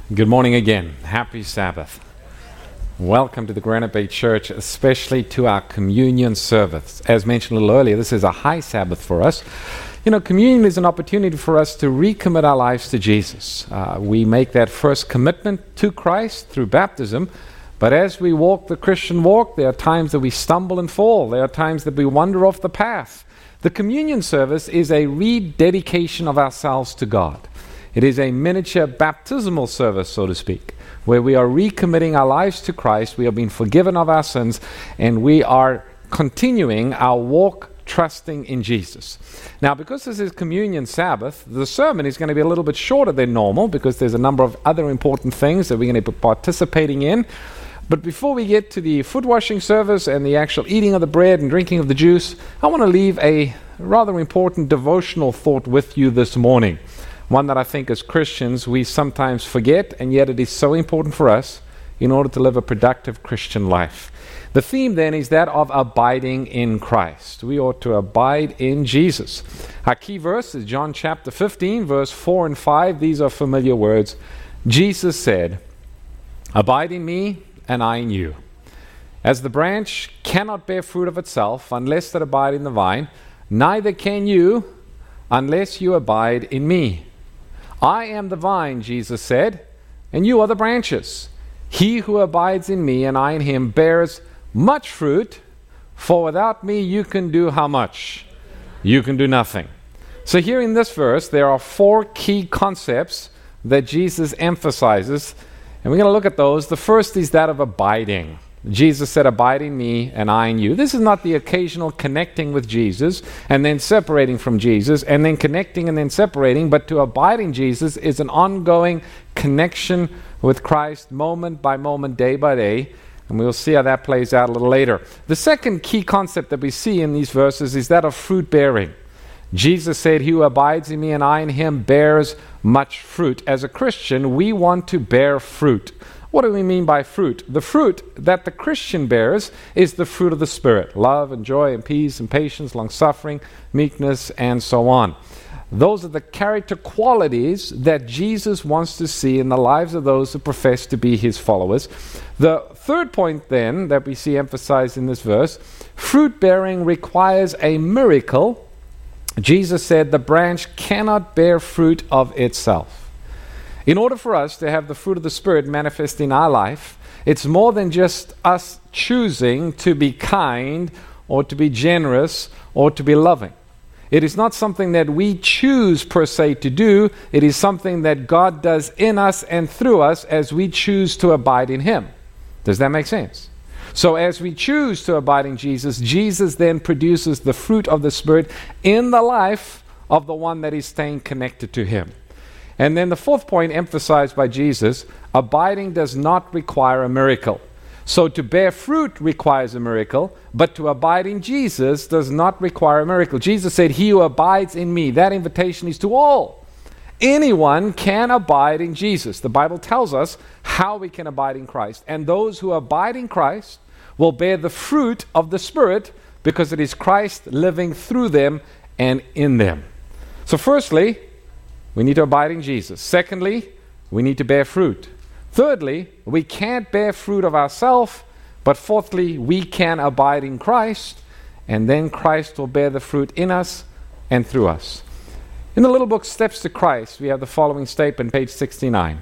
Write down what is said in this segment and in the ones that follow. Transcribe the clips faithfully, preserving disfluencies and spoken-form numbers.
Good morning again. Happy Sabbath. Welcome to the Granite Bay Church, especially to our communion service. As mentioned a little earlier, this is a high Sabbath for us. You know, communion is an opportunity for us to recommit our lives to Jesus. Uh, we make that first commitment to Christ through baptism, but as we walk the Christian walk, there are times that we stumble and fall. There are times that we wander off the path. The communion service is a rededication of ourselves to God. It is a miniature baptismal service, so to speak, where we are recommitting our lives to Christ, we have been forgiven of our sins, and we are continuing our walk trusting in Jesus. Now, because this is Communion Sabbath, the sermon is going to be a little bit shorter than normal because there's a number of other important things that we're going to be participating in. But before we get to the foot washing service and the actual eating of the bread and drinking of the juice, I want to leave a rather important devotional thought with you this morning. One that I think as Christians we sometimes forget, and yet it is so important for us in order to live a productive Christian life. The theme then is that of abiding in Christ. We ought to abide in Jesus. Our key verse is John chapter fifteen, verse four and five. These are familiar words. Jesus said, "Abide in me, and I in you. As the branch cannot bear fruit of itself unless it abide in the vine, neither can you unless you abide in me. I am the vine," Jesus said, "and you are the branches. He who abides in me and I in him bears much fruit, for without me you can do how much? You can do nothing." So here in this verse, there are four key concepts that Jesus emphasizes, and we're going to look at those. The first is that of abiding. Jesus said, "Abide in me and I in you." This is not the occasional connecting with Jesus and then separating from Jesus and then connecting and then separating, but to abide in Jesus is an ongoing connection with Christ moment by moment, day by day, and we'll see how that plays out a little later. The second key concept that we see in these verses is that of fruit bearing. Jesus said, "He who abides in me and I in him bears much fruit." As a Christian, we want to bear fruit. What do we mean by fruit? The fruit that the Christian bears is the fruit of the Spirit. Love and joy and peace and patience, long-suffering, meekness, and so on. Those are the character qualities that Jesus wants to see in the lives of those who profess to be his followers. The third point then that we see emphasized in this verse, fruit bearing requires a miracle. Jesus said the branch cannot bear fruit of itself. In order for us to have the fruit of the Spirit manifest in our life, it's more than just us choosing to be kind or to be generous or to be loving. It is not something that we choose per se to do. It is something that God does in us and through us as we choose to abide in him. Does that make sense? So as we choose to abide in Jesus, Jesus then produces the fruit of the Spirit in the life of the one that is staying connected to him. And then the fourth point emphasized by Jesus, abiding does not require a miracle. So to bear fruit requires a miracle, but to abide in Jesus does not require a miracle. Jesus said, "He who abides in me." That invitation is to all. Anyone can abide in Jesus. The Bible tells us how we can abide in Christ. And those who abide in Christ will bear the fruit of the Spirit because it is Christ living through them and in them. So firstly, we need to abide in Jesus. Secondly, we need to bear fruit. Thirdly, we can't bear fruit of ourselves, but fourthly, we can abide in Christ, and then Christ will bear the fruit in us and through us. In the little book Steps to Christ, we have the following statement, page sixty-nine.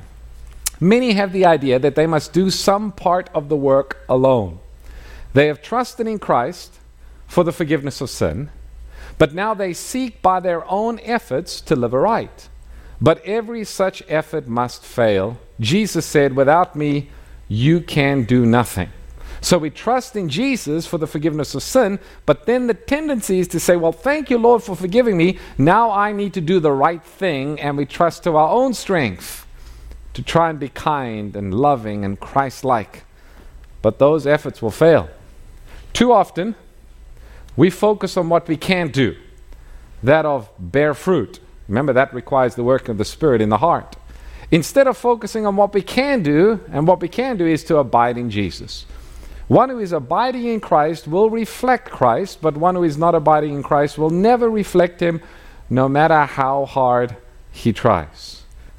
Many have the idea that they must do some part of the work alone. They have trusted in Christ for the forgiveness of sin, but now they seek by their own efforts to live aright. But every such effort must fail. Jesus said, "Without me, you can do nothing." So we trust in Jesus for the forgiveness of sin, but then the tendency is to say, "Well, thank you, Lord, for forgiving me. Now I need to do the right thing," and we trust to our own strength to try and be kind and loving and Christ-like. But those efforts will fail. Too often, we focus on what we can't do, that of bear fruit. Remember, that requires the work of the Spirit in the heart. Instead of focusing on what we can do, and what we can do is to abide in Jesus. One who is abiding in Christ will reflect Christ, but one who is not abiding in Christ will never reflect him, no matter how hard he tries.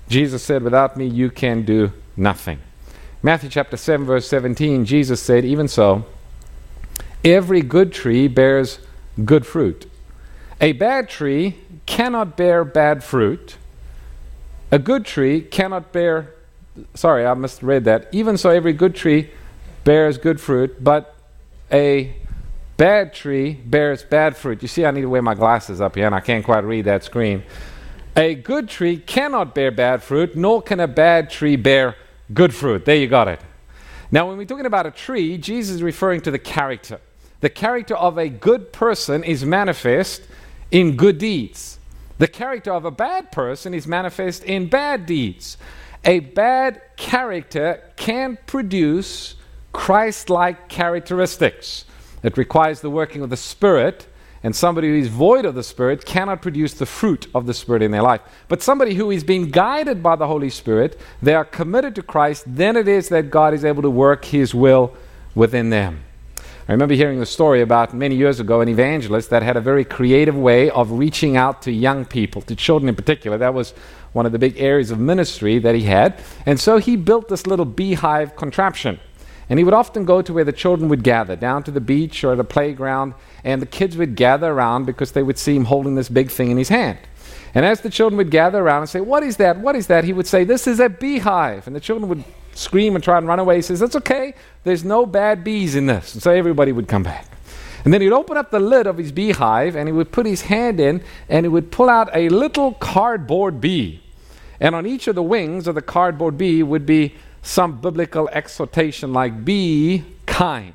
Jesus said, without me you can do nothing. Matthew chapter seven, verse seventeen, Jesus said, even so, every good tree bears good fruit. A bad tree cannot bear bad fruit. A good tree cannot bear, sorry, I misread that. Even so, every good tree bears good fruit, but a bad tree bears bad fruit. You see, I need to wear my glasses up here, and I can't quite read that screen. A good tree cannot bear bad fruit, nor can a bad tree bear good fruit. There you got it. Now, when we're talking about a tree, Jesus is referring to the character. The character of a good person is manifest in good deeds. The character of a bad person is manifest in bad deeds. A bad character can produce Christ-like characteristics. It requires the working of the Spirit, and somebody who is void of the Spirit cannot produce the fruit of the Spirit in their life. But somebody who is being guided by the Holy Spirit, they are committed to Christ, then it is that God is able to work His will within them. I remember hearing the story about many years ago an evangelist that had a very creative way of reaching out to young people, to children in particular. That was one of the big areas of ministry that he had. And so he built this little beehive contraption. And he would often go to where the children would gather, down to the beach or at a playground, and the kids would gather around because they would see him holding this big thing in his hand. And as the children would gather around and say, "What is that? What is that?" he would say, "This is a beehive." And the children would scream and try and run away. He says, "That's okay. There's no bad bees in this." And so everybody would come back. And then he'd open up the lid of his beehive, and he would put his hand in, and he would pull out a little cardboard bee. And on each of the wings of the cardboard bee would be some biblical exhortation like, be kind,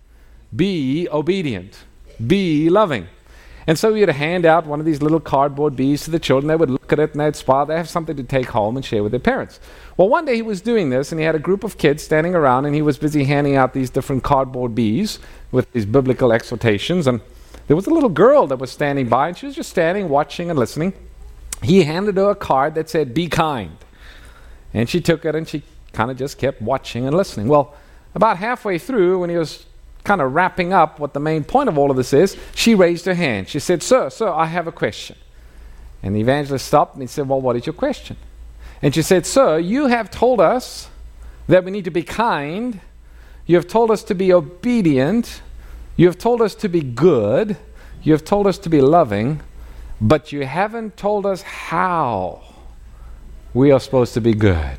be obedient, be loving. And so he would hand out one of these little cardboard bees to the children. They would look at it and they'd smile. They'd have something to take home and share with their parents. Well, one day he was doing this, and he had a group of kids standing around, and he was busy handing out these different cardboard bees with these biblical exhortations. And there was a little girl that was standing by, and she was just standing, watching and listening. He handed her a card that said, "Be kind." And she took it, and she kind of just kept watching and listening. Well, about halfway through, when he was kind of wrapping up what the main point of all of this is, she raised her hand. She said, "Sir, sir, I have a question." And the evangelist stopped and he said, "Well, what is your question?" And she said, "Sir, you have told us that we need to be kind. You have told us to be obedient. You have told us to be good. You have told us to be loving. But you haven't told us how we are supposed to be good,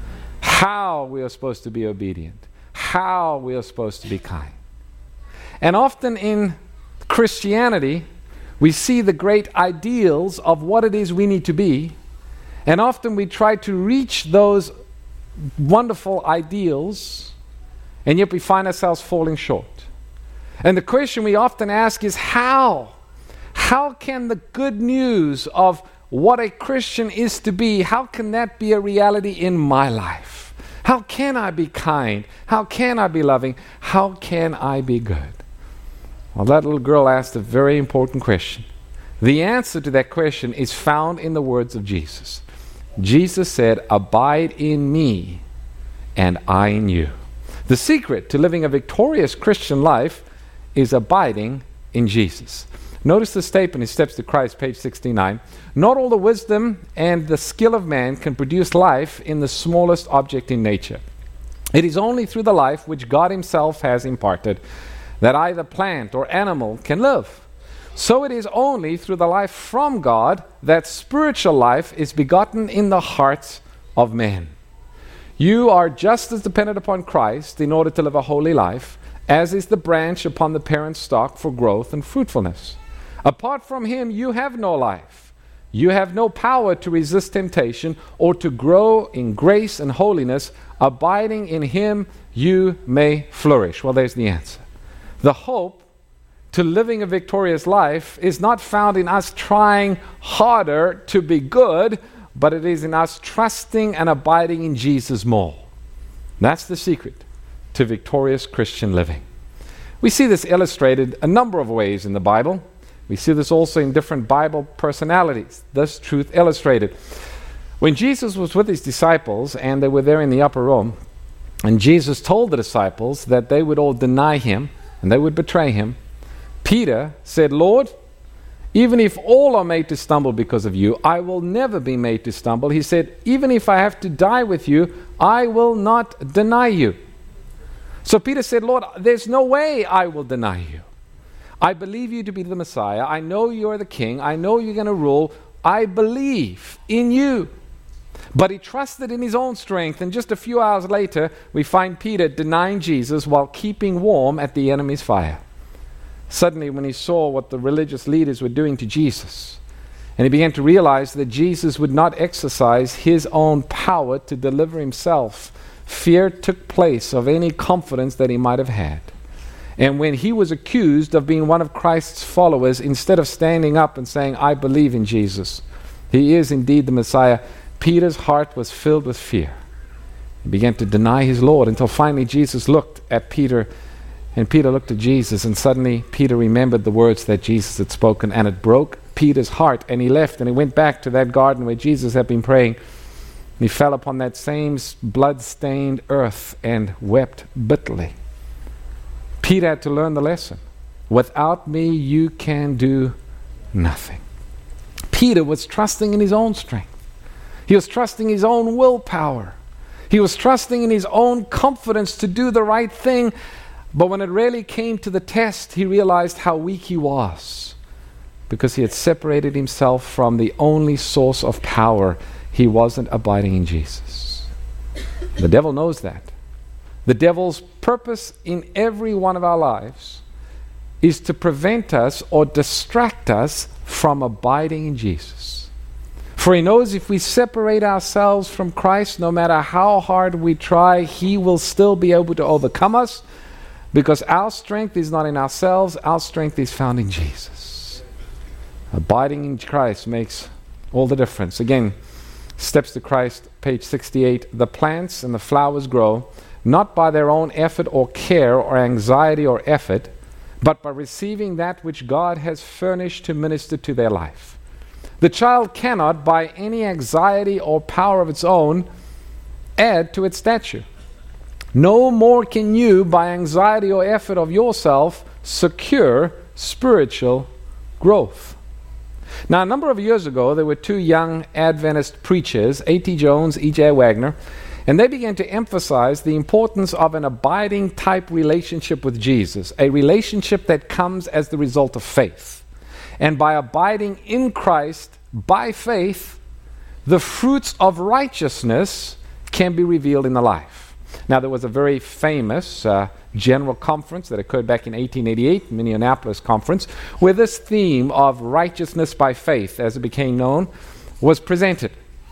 how we are supposed to be obedient, how we are supposed to be kind." And often in Christianity, we see the great ideals of what it is we need to be, and often we try to reach those wonderful ideals, and yet we find ourselves falling short. And the question we often ask is, how? How can the good news of what a Christian is to be, how can that be a reality in my life? How can I be kind? How can I be loving? How can I be good? Well, that little girl asked a very important question. The answer to that question is found in the words of Jesus. Jesus said, "Abide in me, and I in you." The secret to living a victorious Christian life is abiding in Jesus. Notice the statement in Steps to Christ, page sixty-nine. "Not all the wisdom and the skill of man can produce life in the smallest object in nature. It is only through the life which God Himself has imparted that either plant or animal can live. So it is only through the life from God that spiritual life is begotten in the hearts of men. You are just as dependent upon Christ in order to live a holy life as is the branch upon the parent stock for growth and fruitfulness. Apart from Him, you have no life. You have no power to resist temptation or to grow in grace and holiness. Abiding in Him, you may flourish." Well, there's the answer. The hope to living a victorious life is not found in us trying harder to be good, but it is in us trusting and abiding in Jesus more. That's the secret to victorious Christian living. We see this illustrated a number of ways in the Bible. We see this also in different Bible personalities. This truth illustrated. When Jesus was with His disciples and they were there in the upper room, and Jesus told the disciples that they would all deny Him and they would betray Him, Peter said, "Lord, Even if all are made to stumble because of you, I will never be made to stumble. He said, even if I have to die with you, I will not deny you. So Peter said, Lord, there's no way I will deny you. I believe you to be the Messiah. I know you're the King. I know you're going to rule. I believe in you. But he trusted in his own strength, and just a few hours later, we find Peter denying Jesus while keeping warm at the enemy's fire. Suddenly, when he saw what the religious leaders were doing to Jesus, and he began to realize that Jesus would not exercise his own power to deliver himself, fear took place of any confidence that he might have had. And when he was accused of being one of Christ's followers, instead of standing up and saying, I believe in Jesus, he is indeed the Messiah, Peter's heart was filled with fear. He began to deny his Lord until finally Jesus looked at Peter, and Peter looked at Jesus, and suddenly Peter remembered the words that Jesus had spoken, and it broke Peter's heart, and he left and he went back to that garden where Jesus had been praying. He fell upon that same blood-stained earth and wept bitterly. Peter had to learn the lesson. Without me, you can do nothing. Peter was trusting in his own strength. He was trusting his own willpower. He was trusting in his own confidence to do the right thing. But when it really came to the test, he realized how weak he was, because he had separated himself from the only source of power. He wasn't abiding in Jesus. The devil knows that. The devil's purpose in every one of our lives is to prevent us or distract us from abiding in Jesus. For he knows if we separate ourselves from Christ, no matter how hard we try, he will still be able to overcome us, because our strength is not in ourselves, our strength is found in Jesus. Abiding in Christ makes all the difference. Again, Steps to Christ, page sixty-eight. The plants and the flowers grow, not by their own effort or care or anxiety or effort, but by receiving that which God has furnished to minister to their life. The child cannot, by any anxiety or power of its own, add to its stature. No more can you, by anxiety or effort of yourself, secure spiritual growth. Now, a number of years ago, there were two young Adventist preachers, A T Jones, E J Wagner, and they began to emphasize the importance of an abiding type relationship with Jesus, a relationship that comes as the result of faith. And by abiding in Christ by faith, the fruits of righteousness can be revealed in the life. Now, there was a very famous uh, general conference that occurred back in eighteen eighty-eight, Minneapolis Conference, where this theme of righteousness by faith, as it became known, was presented.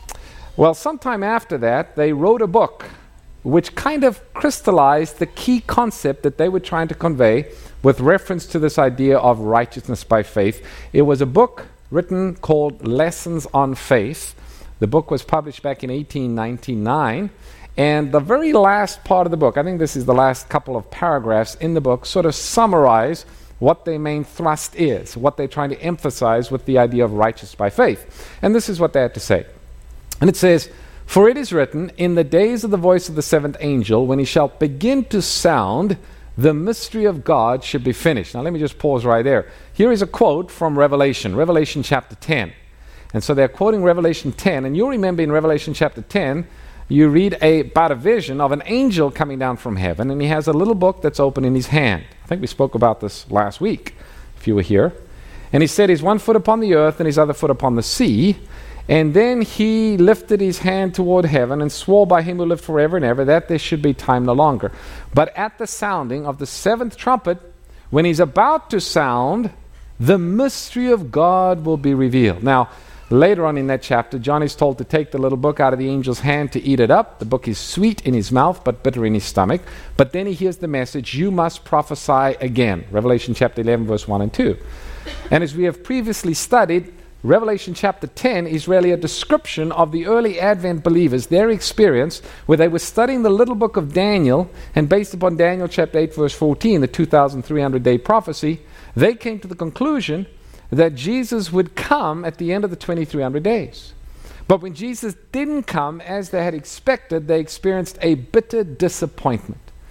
Well, sometime after that, they wrote a book which kind of crystallized the key concept that they were trying to convey with reference to this idea of righteousness by faith. It was a book written called Lessons on Faith. The book was published back in eighteen ninety-nine, and the very last part of the book, I think this is the last couple of paragraphs in the book, sort of summarize what their main thrust is, what they're trying to emphasize with the idea of righteousness by faith. And this is what they had to say. And it says, "For it is written, in the days of the voice of the seventh angel, when he shall begin to sound, the mystery of God should be finished." Now let me just pause right there. Here is a quote from Revelation, Revelation chapter ten. And so they're quoting Revelation ten, and you'll remember in Revelation chapter ten, you read a, about a vision of an angel coming down from heaven, and he has a little book that's open in his hand. I think we spoke about this last week, if you were here. And he said his one foot upon the earth and his other foot upon the sea. And then he lifted his hand toward heaven and swore by him who lived forever and ever that there should be time no longer. But at the sounding of the seventh trumpet, when he's about to sound, the mystery of God will be revealed. Now, later on in that chapter, John is told to take the little book out of the angel's hand to eat it up. The book is sweet in his mouth, but bitter in his stomach. But then he hears the message, you must prophesy again. Revelation chapter eleven, verse one and two. And as we have previously studied, Revelation chapter ten is really a description of the early Advent believers, their experience where they were studying the little book of Daniel, and based upon Daniel chapter eight, verse fourteen, the two thousand three hundred day prophecy, they came to the conclusion that Jesus would come at the end of the twenty-three hundred days. But when Jesus didn't come as they had expected, they experienced a bitter disappointment.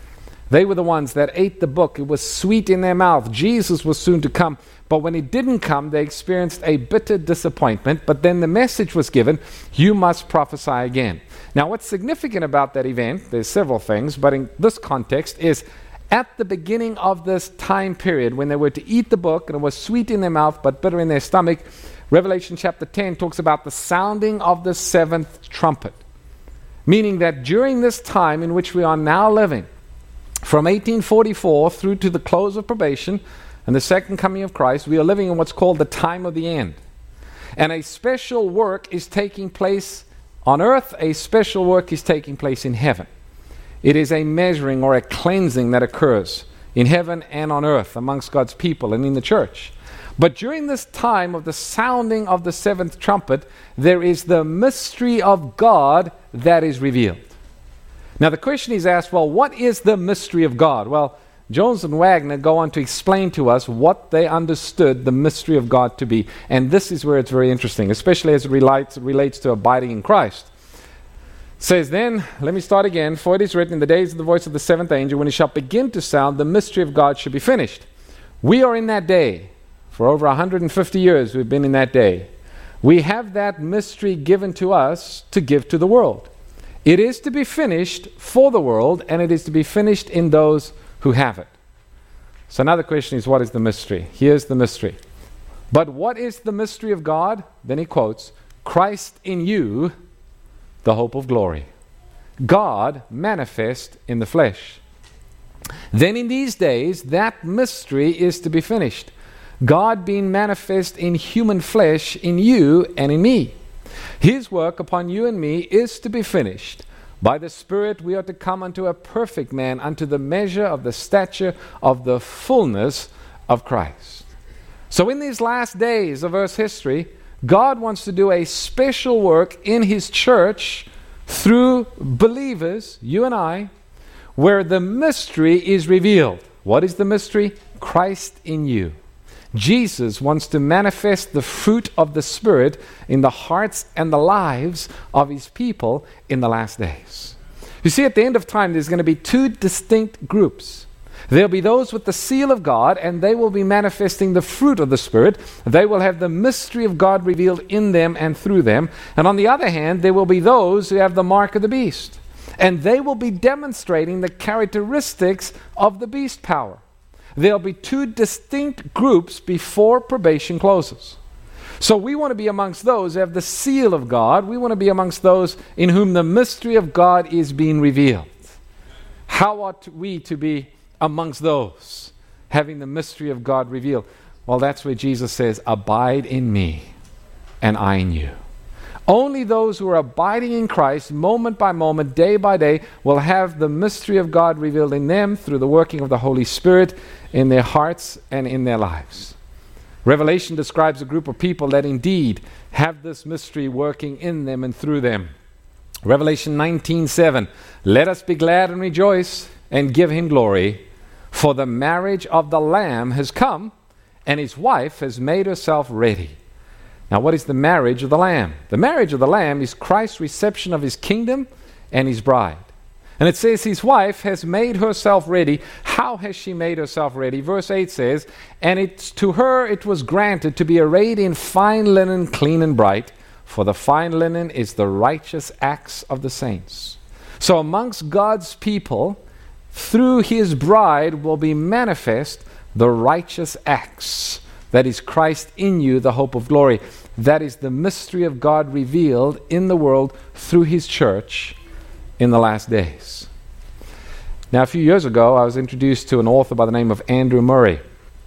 They were the ones that ate the book. It was sweet in their mouth. Jesus was soon to come. But when he didn't come, they experienced a bitter disappointment. But then the message was given, you must prophesy again. Now, what's significant about that event, there's several things, but in this context, is at the beginning of this time period when they were to eat the book, and it was sweet in their mouth but bitter in their stomach, Revelation chapter ten talks about the sounding of the seventh trumpet. Meaning that during this time in which we are now living, from eighteen forty-four through to the close of probation and the second coming of Christ, we are living in what's called the time of the end. And a special work is taking place on earth, a special work is taking place in heaven. It is a measuring or a cleansing that occurs in heaven and on earth amongst God's people and in the church. But during this time of the sounding of the seventh trumpet, there is the mystery of God that is revealed. Now the question is asked, well, what is the mystery of God? Well, Jones and Wagner go on to explain to us what they understood the mystery of God to be. And this is where it's very interesting, especially as it relates, relates to abiding in Christ. It says then, let me start again, for it is written, in the days of the voice of the seventh angel, when it shall begin to sound, the mystery of God shall be finished. We are in that day. For over one hundred fifty years we've been in that day. We have that mystery given to us to give to the world. It is to be finished for the world, and it is to be finished in those who have it. So another question is, what is the mystery? Here's the mystery. But what is the mystery of God? Then he quotes, Christ in you, the hope of glory. God manifest in the flesh. Then in these days, that mystery is to be finished. God being manifest in human flesh in you and in me. His work upon you and me is to be finished. By the Spirit we are to come unto a perfect man, unto the measure of the stature of the fullness of Christ. So in these last days of Earth's history, God wants to do a special work in His church through believers, you and I, where the mystery is revealed. What is the mystery? Christ in you. Jesus wants to manifest the fruit of the Spirit in the hearts and the lives of His people in the last days. You see, at the end of time, there's going to be two distinct groups. There'll be those with the seal of God, and they will be manifesting the fruit of the Spirit. They will have the mystery of God revealed in them and through them. And on the other hand, there will be those who have the mark of the beast. And they will be demonstrating the characteristics of the beast power. There'll be two distinct groups before probation closes. So we want to be amongst those who have the seal of God. We want to be amongst those in whom the mystery of God is being revealed. How ought we to be amongst those having the mystery of God revealed? Well, that's where Jesus says, abide in me and I in you. Only those who are abiding in Christ, moment by moment, day by day, will have the mystery of God revealed in them through the working of the Holy Spirit in their hearts and in their lives. Revelation describes a group of people that indeed have this mystery working in them and through them. Revelation nineteen seven, let us be glad and rejoice and give Him glory, for the marriage of the Lamb has come, and His wife has made herself ready. Now, what is the marriage of the Lamb? The marriage of the Lamb is Christ's reception of His kingdom and His bride. And it says His wife has made herself ready. How has she made herself ready? Verse eight says, and it's to her it was granted to be arrayed in fine linen, clean and bright, for the fine linen is the righteous acts of the saints. So amongst God's people, through His bride will be manifest the righteous acts. That is Christ in you, the hope of glory. That is the mystery of God revealed in the world through His church in the last days. Now, a few years ago, I was introduced to an author by the name of Andrew Murray.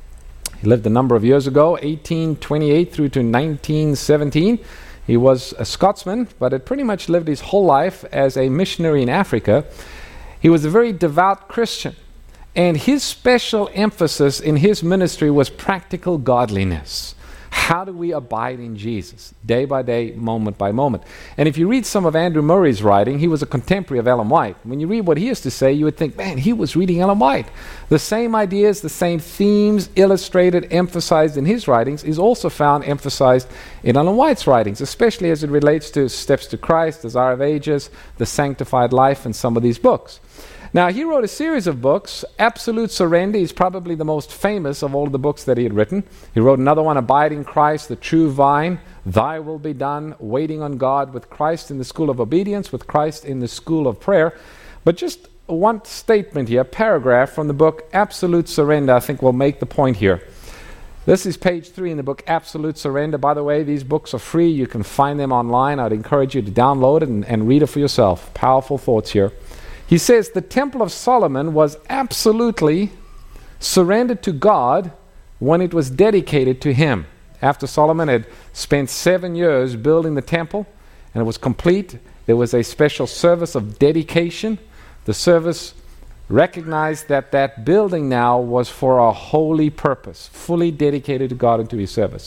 He lived a number of years ago, eighteen twenty-eight through to nineteen seventeen. He was a Scotsman, but had pretty much lived his whole life as a missionary in Africa. He was a very devout Christian. And his special emphasis in his ministry was practical godliness. How do we abide in Jesus? Day by day, moment by moment. And if you read some of Andrew Murray's writing, he was a contemporary of Ellen White. When you read what he has to say, you would think, man, he was reading Ellen White. The same ideas, the same themes illustrated, emphasized in his writings is also found emphasized in Ellen White's writings, especially as it relates to Steps to Christ, Desire of Ages, The Sanctified Life, and some of these books. Now, he wrote a series of books. Absolute Surrender is probably the most famous of all of the books that he had written. He wrote another one, Abide in Christ, The True Vine, Thy Will Be Done, Waiting on God, With Christ in the School of Obedience, With Christ in the School of Prayer. But just one statement here, paragraph from the book Absolute Surrender, I think will make the point here. This is page three in the book Absolute Surrender. By the way, these books are free. You can find them online. I'd encourage you to download it and, and read it for yourself. Powerful thoughts here. He says the Temple of Solomon was absolutely surrendered to God when it was dedicated to him. After Solomon had spent seven years building the temple and it was complete, there was a special service of dedication. The service recognized that that building now was for a holy purpose, fully dedicated to God and to his service.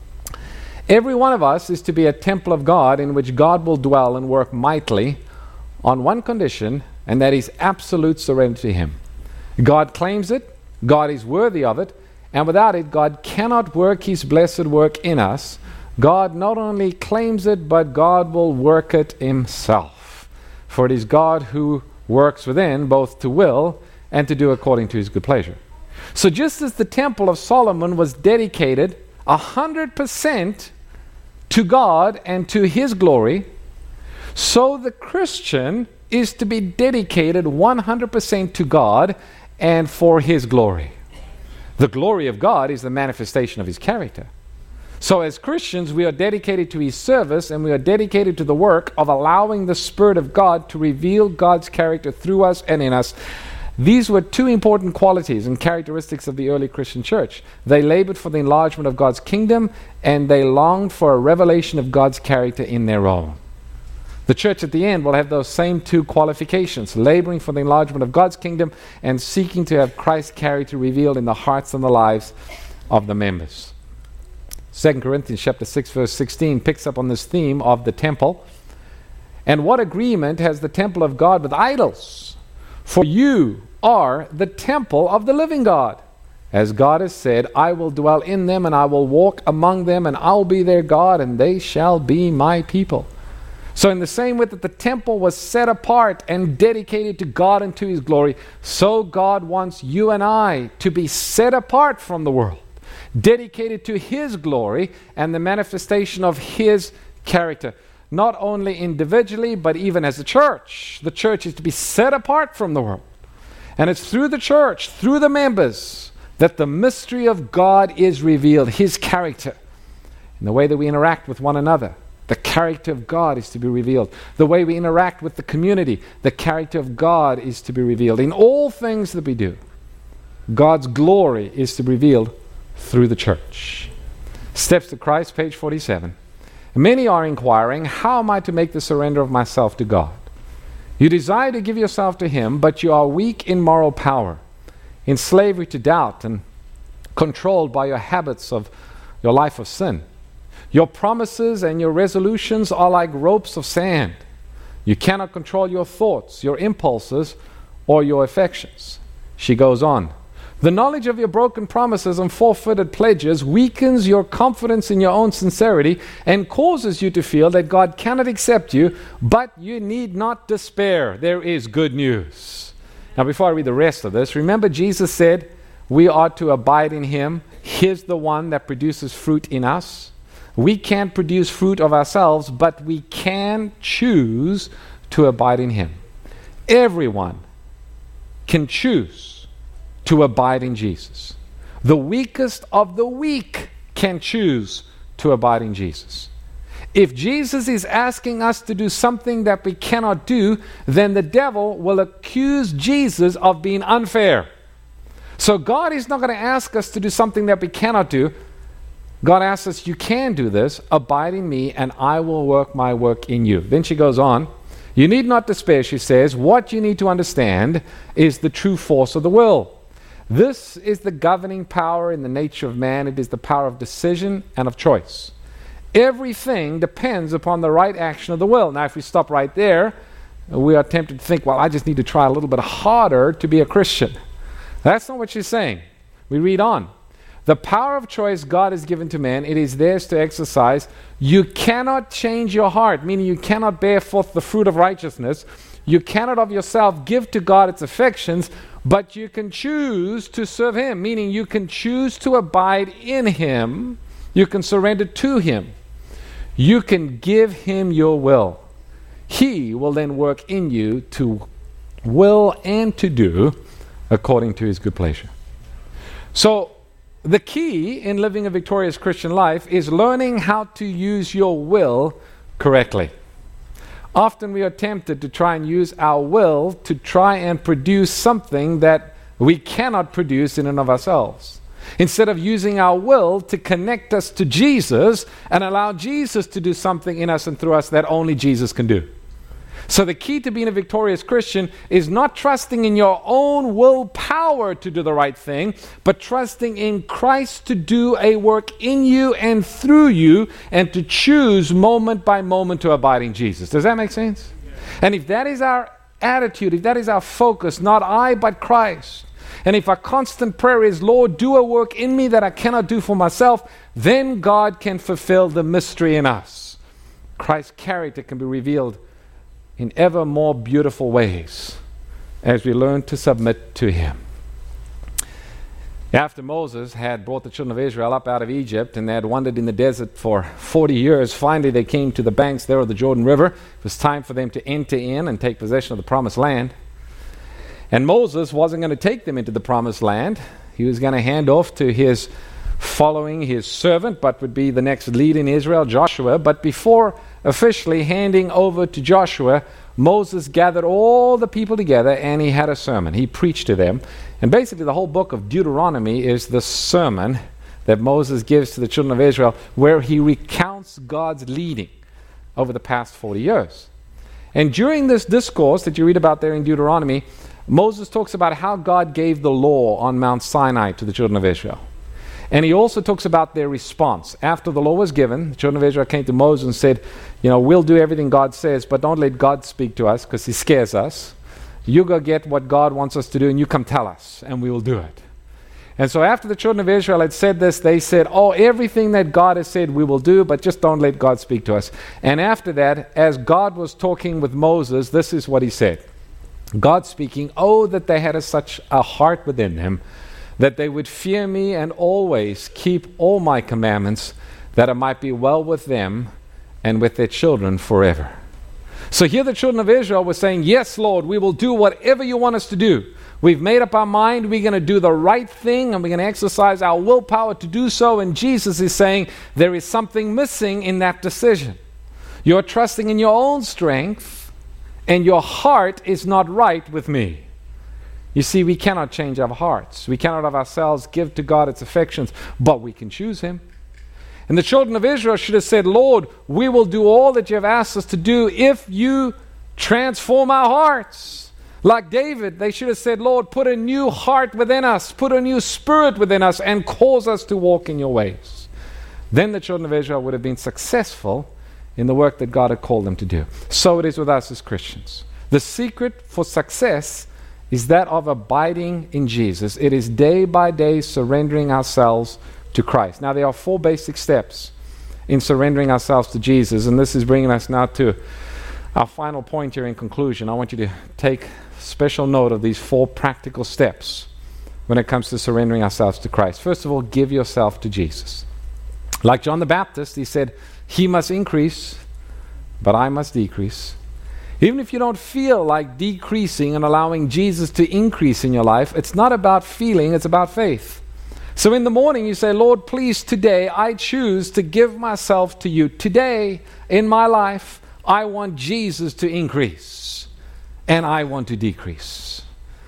Every one of us is to be a temple of God in which God will dwell and work mightily on one condition, and that is absolute surrender to him. God claims it, God is worthy of it, and without it, God cannot work his blessed work in us. God not only claims it, but God will work it himself. For it is God who works within, both to will and to do according to his good pleasure. So just as the Temple of Solomon was dedicated a hundred percent to God and to his glory, so the Christian is to be dedicated one hundred percent to God and for his glory. The glory of God is the manifestation of his character. So as Christians, we are dedicated to his service, and we are dedicated to the work of allowing the Spirit of God to reveal God's character through us and in us. These were two important qualities and characteristics of the early Christian church. They labored for the enlargement of God's kingdom, and they longed for a revelation of God's character in their own. The church at the end will have those same two qualifications, laboring for the enlargement of God's kingdom and seeking to have Christ's character revealed in the hearts and the lives of the members. Second Corinthians chapter six, verse sixteen picks up on this theme of the temple. And what agreement has the temple of God with idols? For you are the temple of the living God. As God has said, I will dwell in them, and I will walk among them, and I will be their God, and they shall be my people. So in the same way that the temple was set apart and dedicated to God and to his glory, so God wants you and I to be set apart from the world, dedicated to his glory and the manifestation of his character, not only individually, but even as a church. The church is to be set apart from the world. And it's through the church, through the members, that the mystery of God is revealed, his character, in the way that we interact with one another. The character of God is to be revealed. The way we interact with the community, the character of God is to be revealed. In all things that we do, God's glory is to be revealed through the church. Steps to Christ, page forty-seven. Many are inquiring, how am I to make the surrender of myself to God? You desire to give yourself to him, but you are weak in moral power, in slavery to doubt, and controlled by your habits of your life of sin. Your promises and your resolutions are like ropes of sand. You cannot control your thoughts, your impulses, or your affections. She goes on. The knowledge of your broken promises and forfeited pledges weakens your confidence in your own sincerity and causes you to feel that God cannot accept you, but you need not despair. There is good news. Now, before I read the rest of this, remember Jesus said we are to abide in him. He's the one that produces fruit in us. We can't produce fruit of ourselves, but we can choose to abide in him. Everyone can choose to abide in Jesus. The weakest of the weak can choose to abide in Jesus. If Jesus is asking us to do something that we cannot do, then the devil will accuse Jesus of being unfair. So God is not going to ask us to do something that we cannot do. God asks us, you can do this, abide in me, and I will work my work in you. Then she goes on, you need not despair, she says. What you need to understand is the true force of the will. This is the governing power in the nature of man. It is the power of decision and of choice. Everything depends upon the right action of the will. Now, if we stop right there, we are tempted to think, well, I just need to try a little bit harder to be a Christian. That's not what she's saying. We read on. The power of choice God has given to man, it is theirs to exercise. You cannot change your heart, meaning you cannot bear forth the fruit of righteousness. You cannot of yourself give to God its affections, but you can choose to serve Him, meaning you can choose to abide in Him. You can surrender to Him. You can give Him your will. He will then work in you to will and to do according to His good pleasure. So, the key in living a victorious Christian life is learning how to use your will correctly. Often we are tempted to try and use our will to try and produce something that we cannot produce in and of ourselves. Instead of using our will to connect us to Jesus and allow Jesus to do something in us and through us that only Jesus can do. So the key to being a victorious Christian is not trusting in your own willpower to do the right thing, but trusting in Christ to do a work in you and through you, and to choose moment by moment to abide in Jesus. Does that make sense? Yeah. And if that is our attitude, if that is our focus, not I but Christ, and if our constant prayer is, Lord, do a work in me that I cannot do for myself, then God can fulfill the mystery in us. Christ's character can be revealed in ever more beautiful ways as we learn to submit to Him. After Moses had brought the children of Israel up out of Egypt and they had wandered in the desert for forty years, finally they came to the banks there of the Jordan River. It was time for them to enter in and take possession of the promised land. And Moses wasn't going to take them into the promised land. He was going to hand off to his following, his servant, but would be the next lead in Israel, Joshua. But before officially handing over to Joshua, Moses gathered all the people together and he had a sermon. He preached to them. And basically the whole book of Deuteronomy is the sermon that Moses gives to the children of Israel, where he recounts God's leading over the past forty years. And during this discourse that you read about there in Deuteronomy, Moses talks about how God gave the law on Mount Sinai to the children of Israel. And he also talks about their response. After the law was given, the children of Israel came to Moses and said, you know, we'll do everything God says, but don't let God speak to us because He scares us. You go get what God wants us to do and you come tell us and we will do it. And so after the children of Israel had said this, they said, oh, everything that God has said we will do, but just don't let God speak to us. And after that, as God was talking with Moses, this is what He said. God speaking, oh, that they had a, such a heart within them, that they would fear me and always keep all my commandments, that it might be well with them and with their children forever. So here the children of Israel were saying, yes, Lord, we will do whatever you want us to do. We've made up our mind, we're going to do the right thing, and we're going to exercise our willpower to do so. And Jesus is saying there is something missing in that decision. You're trusting in your own strength, and your heart is not right with me. You see, we cannot change our hearts. We cannot of ourselves give to God its affections, but we can choose Him. And the children of Israel should have said, Lord, we will do all that you have asked us to do if you transform our hearts. Like David, they should have said, Lord, put a new heart within us, put a new spirit within us, and cause us to walk in your ways. Then the children of Israel would have been successful in the work that God had called them to do. So it is with us as Christians. The secret for success is that of abiding in Jesus. It is day by day surrendering ourselves to Christ. Now there are four basic steps in surrendering ourselves to Jesus, and this is bringing us now to our final point here in conclusion. I want you to take special note of these four practical steps when it comes to surrendering ourselves to Christ. First of all, give yourself to Jesus. Like John the Baptist, he said, He must increase, but I must decrease. Even if you don't feel like decreasing and allowing Jesus to increase in your life, it's not about feeling, it's about faith. So in the morning you say, Lord, please, today I choose to give myself to you. Today in my life, I want Jesus to increase and I want to decrease.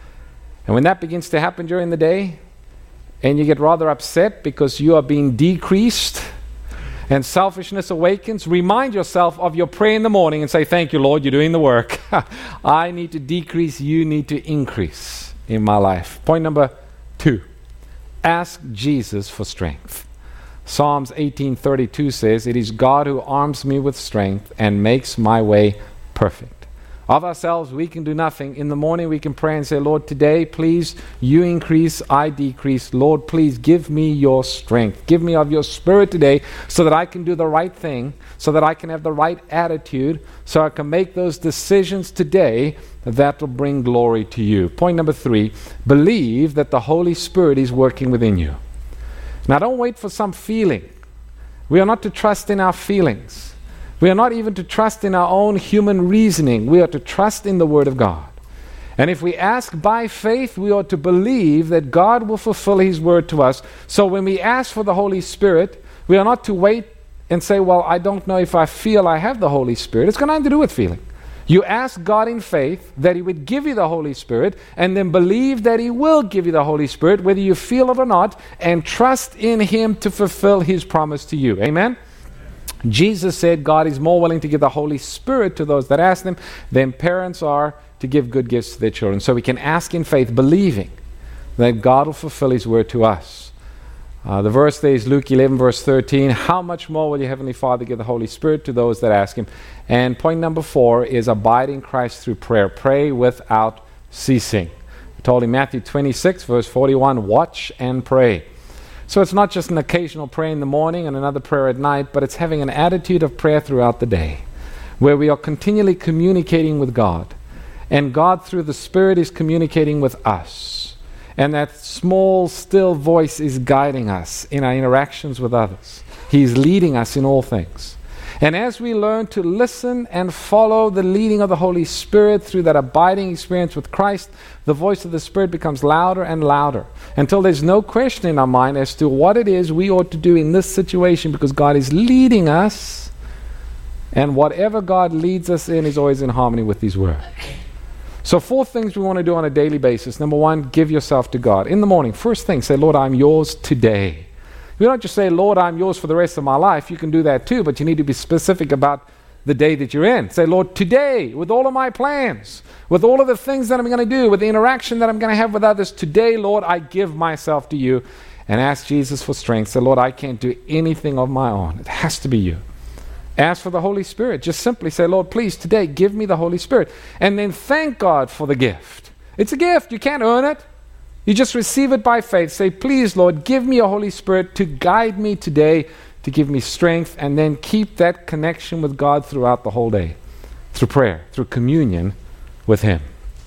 And when that begins to happen during the day and you get rather upset because you are being decreased, and selfishness awakens, remind yourself of your prayer in the morning and say, thank you, Lord, you're doing the work. I need to decrease, you need to increase in my life. Point number two, ask Jesus for strength. Psalms eighteen thirty-two says, it is God who arms me with strength and makes my way perfect. Of ourselves, we can do nothing. In the morning, we can pray and say, Lord, today, please, you increase, I decrease. Lord, please give me your strength. Give me of your Spirit today so that I can do the right thing, so that I can have the right attitude, so I can make those decisions today that will bring glory to you. Point number three, believe that the Holy Spirit is working within you. Now, don't wait for some feeling. We are not to trust in our feelings. We are not even to trust in our own human reasoning. We are to trust in the Word of God. And if we ask by faith, we ought to believe that God will fulfill His Word to us. So when we ask for the Holy Spirit, we are not to wait and say, well, I don't know if I feel I have the Holy Spirit. It's got nothing to do with feeling. You ask God in faith that He would give you the Holy Spirit, and then believe that He will give you the Holy Spirit, whether you feel it or not, and trust in Him to fulfill His promise to you. Amen? Jesus said God is more willing to give the Holy Spirit to those that ask Him than parents are to give good gifts to their children. So we can ask in faith, believing that God will fulfill His word to us. Uh, the verse there is Luke eleven, verse thirteen. How much more will your Heavenly Father give the Holy Spirit to those that ask Him? And point number four is abide in Christ through prayer. Pray without ceasing. I told in Matthew twenty-six, verse forty-one, watch and pray. So it's not just an occasional prayer in the morning and another prayer at night, but it's having an attitude of prayer throughout the day, where we are continually communicating with God, and God through the Spirit is communicating with us, and that small, still voice is guiding us in our interactions with others. He's leading us in all things. And as we learn to listen and follow the leading of the Holy Spirit through that abiding experience with Christ, the voice of the Spirit becomes louder and louder until there's no question in our mind as to what it is we ought to do in this situation, because God is leading us, and whatever God leads us in is always in harmony with His Word. So four things we want to do on a daily basis. Number one, give yourself to God. In the morning, first thing, say, Lord, I'm yours today. You don't just say, Lord, I'm yours for the rest of my life. You can do that too, but you need to be specific about the day that you're in. Say, Lord, today, with all of my plans, with all of the things that I'm going to do, with the interaction that I'm going to have with others, today, Lord, I give myself to you. And ask Jesus for strength. Say, Lord, I can't do anything of my own. It has to be you. Ask for the Holy Spirit. Just simply say, Lord, please, today, give me the Holy Spirit. And then thank God for the gift. It's a gift. You can't earn it. You just receive it by faith. Say, please, Lord, give me a Holy Spirit to guide me today, to give me strength, and then keep that connection with God throughout the whole day, through prayer, through communion with Him.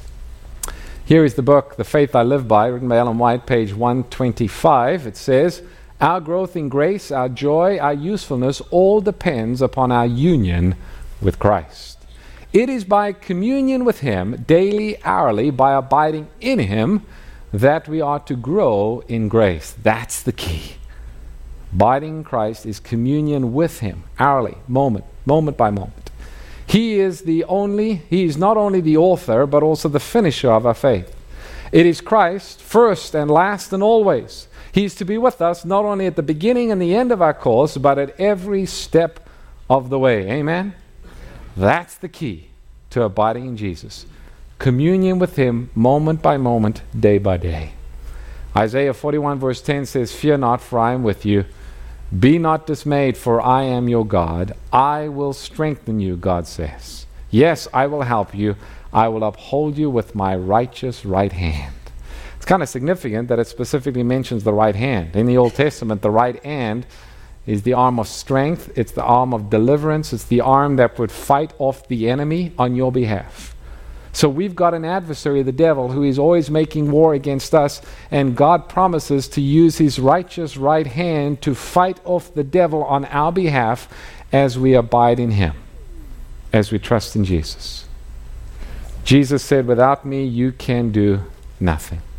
Here is the book, The Faith I Live By, written by Ellen White, page one twenty-five. It says, our growth in grace, our joy, our usefulness, all depends upon our union with Christ. It is by communion with Him, daily, hourly, by abiding in Him, that we are to grow in grace. That's the key. Abiding in Christ is communion with Him, hourly, moment, moment by moment. He is the only, He is not only the author, but also the finisher of our faith. It is Christ, first and last and always. He is to be with us not only at the beginning and the end of our course, but at every step of the way. Amen? That's the key to abiding in Jesus. Communion with Him, moment by moment, day by day. Isaiah forty-one verse ten says, fear not, for I am with you. Be not dismayed, for I am your God. I will strengthen you, God says. Yes, I will help you. I will uphold you with my righteous right hand. It's kind of significant that it specifically mentions the right hand. In the Old Testament, the right hand is the arm of strength. It's the arm of deliverance. It's the arm that would fight off the enemy on your behalf. So we've got an adversary, the devil, who is always making war against us, and God promises to use His righteous right hand to fight off the devil on our behalf as we abide in Him, as we trust in Jesus. Jesus said, without me you can do nothing.